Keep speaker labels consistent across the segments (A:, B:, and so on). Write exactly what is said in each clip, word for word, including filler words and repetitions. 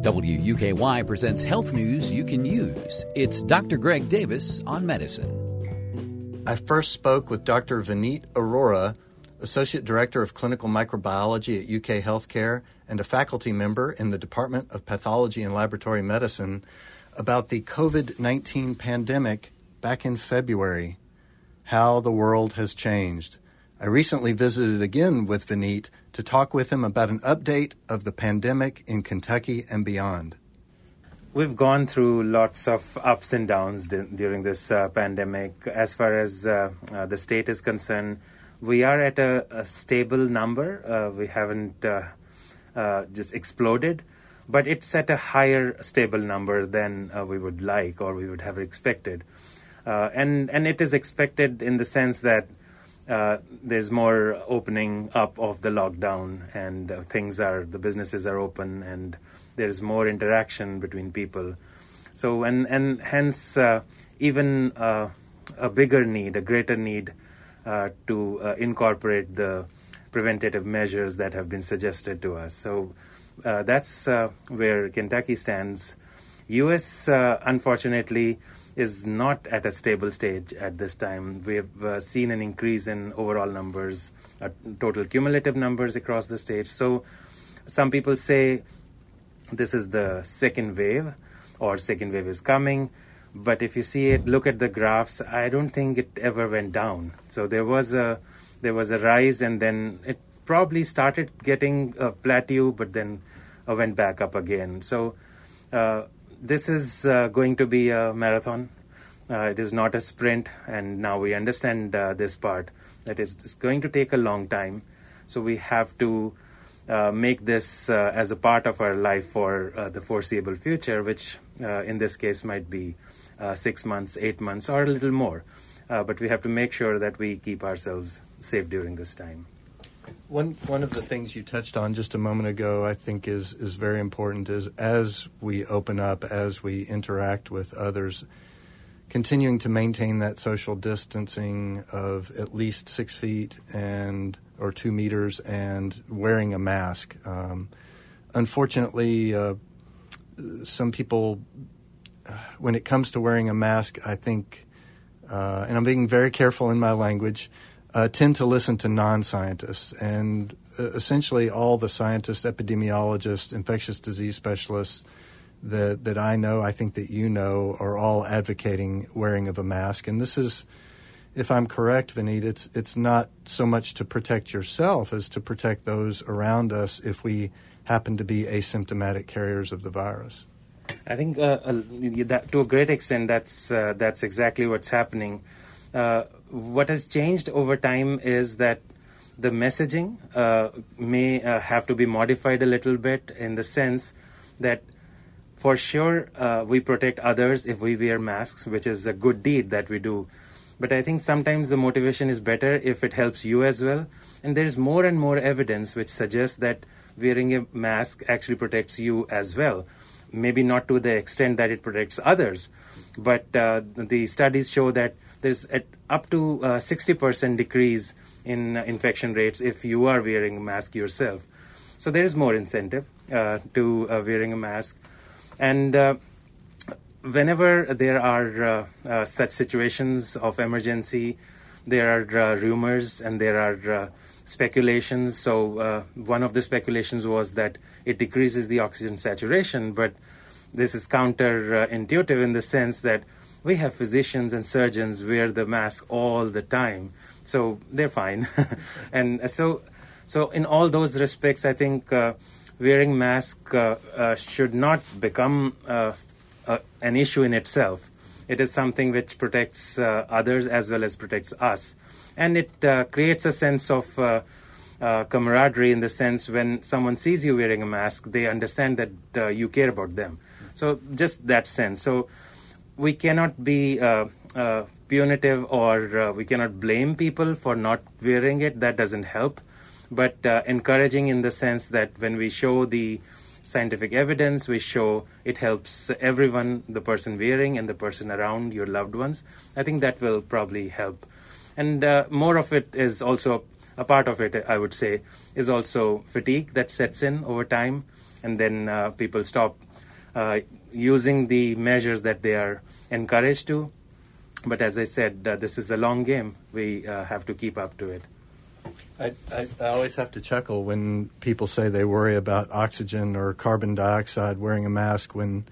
A: W U K Y presents health news you can use. It's Doctor Greg Davis on medicine.
B: I first spoke with Doctor Vineet Arora, Associate Director of Clinical Microbiology at U K Healthcare and a faculty member in the Department of Pathology and Laboratory Medicine, about the covid nineteen pandemic back in February, how the world has changed. I recently visited again with Vineet to talk with him about an update of the pandemic in Kentucky and beyond.
C: We've gone through lots of ups and downs d- during this uh, pandemic. As far as uh, uh, the state is concerned, we are at a, a stable number. Uh, we haven't uh, uh, just exploded, but it's at a higher stable number than uh, we would like or we would have expected. Uh, and, and it is expected in the sense that Uh, there's more opening up of the lockdown, and uh, things are, the businesses are open, and there's more interaction between people. So, and, and hence, uh, even uh, a bigger need, a greater need uh, to uh, incorporate the preventative measures that have been suggested to us. So uh, that's uh, where Kentucky stands. U S, uh, unfortunately, is not at a stable stage at this time. We have uh, seen an increase in overall numbers, uh, total cumulative numbers across the state. So some people say this is the second wave or second wave is coming. But if you see it, look at the graphs, I don't think it ever went down. So there was a there was a rise, and then it probably started getting a plateau, but then uh, went back up again. So uh, This is uh, going to be a marathon. Uh, it is not a sprint, and now we understand uh, this part, that it's, it's going to take a long time. So we have to uh, make this uh, as a part of our life for uh, the foreseeable future, which uh, in this case might be uh, six months, eight months, or a little more. Uh, but we have to make sure that we keep ourselves safe during this time.
B: One one of the things you touched on just a moment ago, I think is, is very important, is as we open up, as we interact with others, continuing to maintain that social distancing of at least six feet and or two meters and wearing a mask. Um, unfortunately, uh, some people, uh, when it comes to wearing a mask, I think, uh, and I'm being very careful in my language, Uh, tend to listen to non-scientists, and uh, essentially all the scientists, epidemiologists, infectious disease specialists that that I know, I think that you know, are all advocating wearing of a mask. And this is, if I'm correct, Vineet, it's it's not so much to protect yourself as to protect those around us if we happen to be asymptomatic carriers of the virus.
C: I think uh, uh, that, to a great extent, that's uh, that's exactly what's happening. Uh, what has changed over time is that the messaging uh, may uh, have to be modified a little bit, in the sense that for sure uh, we protect others if we wear masks, which is a good deed that we do. But I think sometimes the motivation is better if it helps you as well. And there's more and more evidence which suggests that wearing a mask actually protects you as well. Maybe not to the extent that it protects others, but uh, the studies show that there's at up to uh, sixty percent decrease in uh, infection rates if you are wearing a mask yourself. So there is more incentive uh, to uh, wearing a mask. And uh, whenever there are uh, uh, such situations of emergency, there are uh, rumors and there are uh, speculations. So uh, one of the speculations was that it decreases the oxygen saturation, but this is counterintuitive in the sense that we have physicians and surgeons wear the mask all the time, so they're fine. And so so in all those respects, I think uh, wearing mask uh, uh, should not become uh, uh, an issue in itself. It is something which protects uh, others as well as protects us. And it uh, creates a sense of uh, uh, camaraderie, in the sense when someone sees you wearing a mask, they understand that uh, you care about them. So just that sense. So we cannot be uh, uh, punitive, or uh, we cannot blame people for not wearing it. That doesn't help. But uh, encouraging in the sense that when we show the scientific evidence, we show it helps everyone, the person wearing and the person around, your loved ones. I think that will probably help. And uh, more of it is also, a part of it, I would say, is also fatigue that sets in over time. And then uh, people stop uh, using the measures that they are encouraged to. But as I said, uh, this is a long game. We uh, have to keep up to it.
B: I, I, I always have to chuckle when people say they worry about oxygen or carbon dioxide wearing a mask when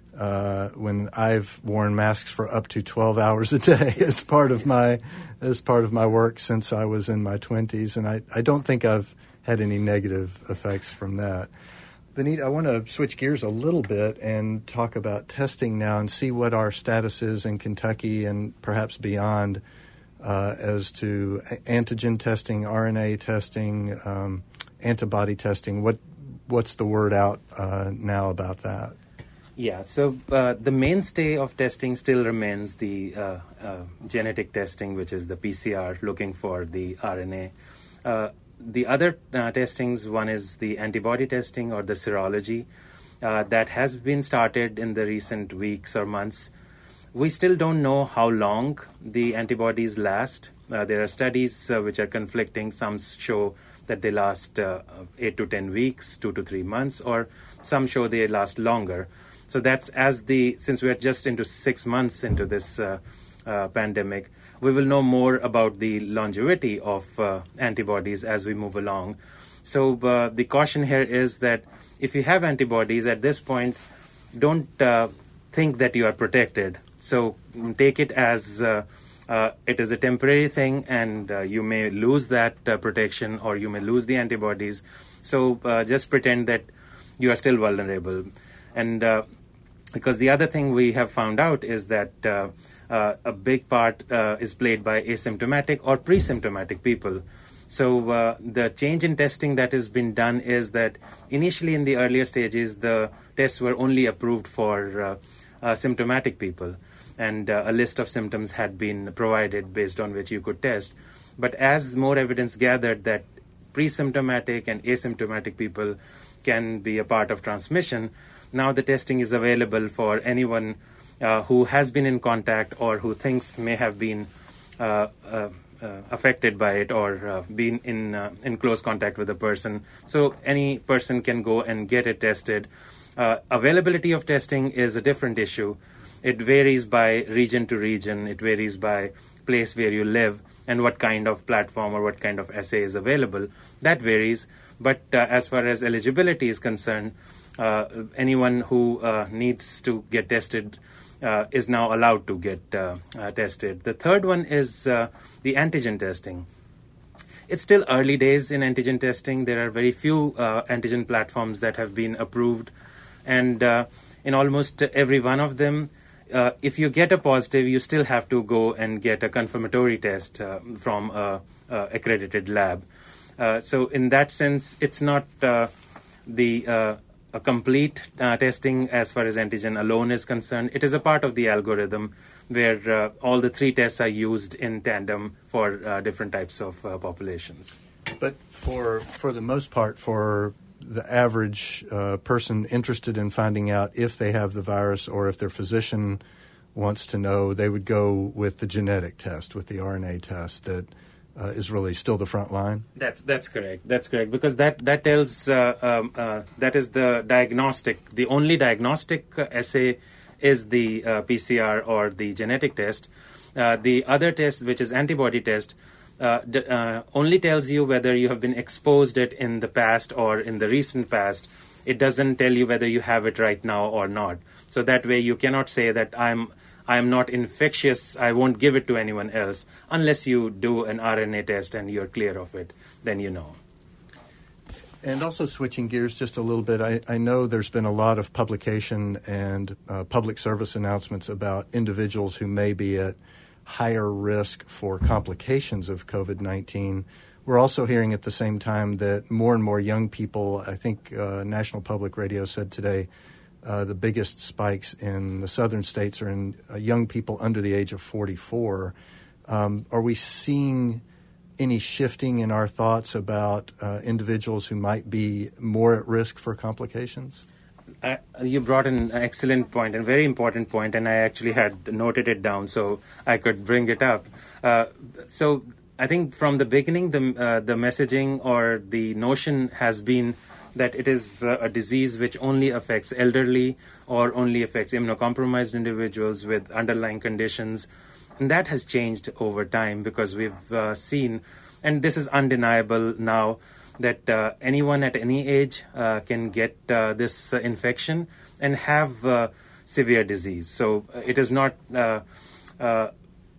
B: uh, when I've worn masks for up to twelve hours a day as part of my as part of my work since I was in my twenties, and I, I don't think I've had any negative effects from that. Vineet, I want to switch gears a little bit and talk about testing now and see what our status is in Kentucky and perhaps beyond uh, as to antigen testing, R N A testing, um, antibody testing. What what's the word out uh, now about that?
C: Yeah, so uh, the mainstay of testing still remains the uh, uh, genetic testing, which is the P C R, looking for the R N A. Uh, the other uh, testings, one is the antibody testing or the serology uh, that has been started in the recent weeks or months. We still don't know how long the antibodies last. Uh, there are studies uh, which are conflicting. Some show that they last uh, eight to ten weeks, two to three months, or some show they last longer. So that's as the, since we're just into six months into this uh, uh, pandemic, we will know more about the longevity of uh, antibodies as we move along. So uh, the caution here is that if you have antibodies at this point, don't uh, think that you are protected. So take it as uh, uh, it is a temporary thing, and uh, you may lose that uh, protection, or you may lose the antibodies. So uh, just pretend that you are still vulnerable. And uh, because the other thing we have found out is that uh, uh, a big part uh, is played by asymptomatic or pre-symptomatic people. So uh, the change in testing that has been done is that initially in the earlier stages, the tests were only approved for uh, uh, symptomatic people, and uh, a list of symptoms had been provided based on which you could test. But as more evidence gathered that pre-symptomatic and asymptomatic people can be a part of transmission, now the testing is available for anyone uh, who has been in contact or who thinks may have been uh, uh, uh, affected by it or uh, been in uh, in close contact with a person. So any person can go and get it tested. Uh, availability of testing is a different issue. It varies by region to region. It varies by place where you live and what kind of platform or what kind of assay is available. That varies. But uh, as far as eligibility is concerned, uh, anyone who uh, needs to get tested uh, is now allowed to get uh, uh, tested. The third one is uh, the antigen testing. It's still early days in antigen testing. There are very few uh, antigen platforms that have been approved. And uh, in almost every one of them, uh, if you get a positive, you still have to go and get a confirmatory test uh, from a, a accredited lab. Uh, so in that sense, it's not uh, the uh, a complete uh, testing as far as antigen alone is concerned. It is a part of the algorithm where uh, all the three tests are used in tandem for uh, different types of uh, populations.
B: But for for the most part, for the average uh, person interested in finding out if they have the virus or if their physician wants to know, they would go with the genetic test, with the R N A test that uh, is really still the front line?
C: That's that's correct. That's correct because that that tells uh, um, uh, that is the diagnostic. The only diagnostic uh, assay is the uh, P C R or the genetic test. Uh, the other test, which is antibody test, uh, d- uh, only tells you whether you have been exposed it in the past or in the recent past. It doesn't tell you whether you have it right now or not. So that way you cannot say that I'm I'm not infectious, I won't give it to anyone else, unless you do an R N A test and you're clear of it, then you know.
B: And also switching gears just a little bit, I, I know there's been a lot of publication and uh, public service announcements about individuals who may be at higher risk for complications of COVID nineteen. We're also hearing at the same time that more and more young people, I think uh, National Public Radio said today, uh, the biggest spikes in the southern states are in uh, young people under the age of forty-four. Um, are we seeing any shifting in our thoughts about uh, individuals who might be more at risk for complications?
C: Uh, you brought an excellent point, and very important point, and I actually had noted it down so I could bring it up. Uh, so I think from the beginning, the uh, the messaging or the notion has been that it is uh, a disease which only affects elderly or only affects immunocompromised individuals with underlying conditions. And that has changed over time because we've uh, seen, and this is undeniable now, that uh, anyone at any age uh, can get uh, this uh, infection and have uh, severe disease. So uh, it is not uh, uh,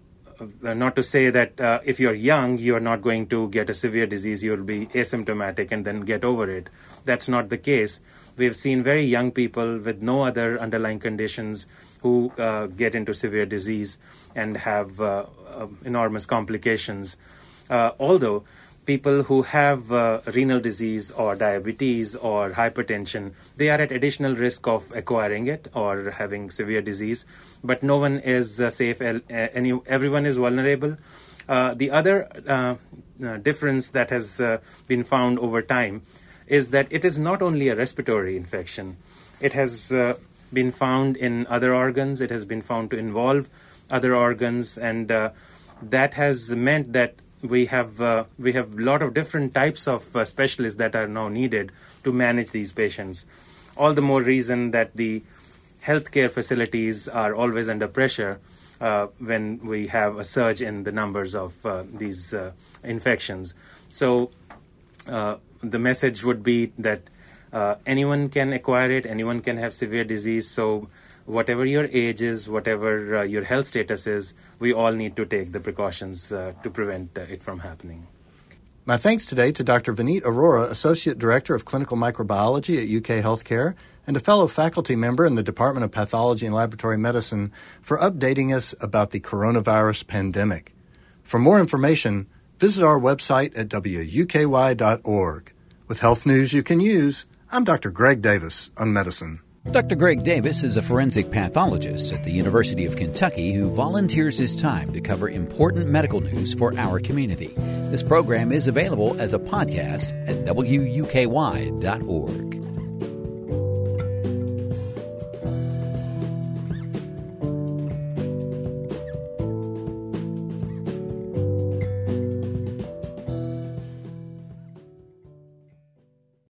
C: not to say that uh, if you're young, you're not going to get a severe disease, you'll be asymptomatic and then get over it. That's not the case. We've seen very young people with no other underlying conditions who uh, get into severe disease and have uh, uh, enormous complications. Uh, although people who have uh, renal disease or diabetes or hypertension, they are at additional risk of acquiring it or having severe disease, but no one is uh, safe. Any, everyone is vulnerable. Uh, the other uh, uh, difference that has uh, been found over time is that it is not only a respiratory infection. It has uh, been found in other organs. It has been found to involve other organs, and uh, that has meant that we have uh, we have a lot of different types of uh, specialists that are now needed to manage these patients. All the more reason that the healthcare facilities are always under pressure uh, when we have a surge in the numbers of uh, these uh, infections. So uh, the message would be that uh, anyone can acquire it, anyone can have severe disease. So whatever your age is, whatever uh, your health status is, we all need to take the precautions uh, to prevent uh, it from happening.
B: My thanks today to Doctor Vineet Arora, Associate Director of Clinical Microbiology at U K Healthcare and a fellow faculty member in the Department of Pathology and Laboratory Medicine, for updating us about the coronavirus pandemic. For more information, visit our website at w u k y dot org. With health news you can use, I'm Doctor Greg Davis on Medicine.
A: Doctor Greg Davis is a forensic pathologist at the University of Kentucky who volunteers his time to cover important medical news for our community. This program is available as a podcast at w u k y dot org.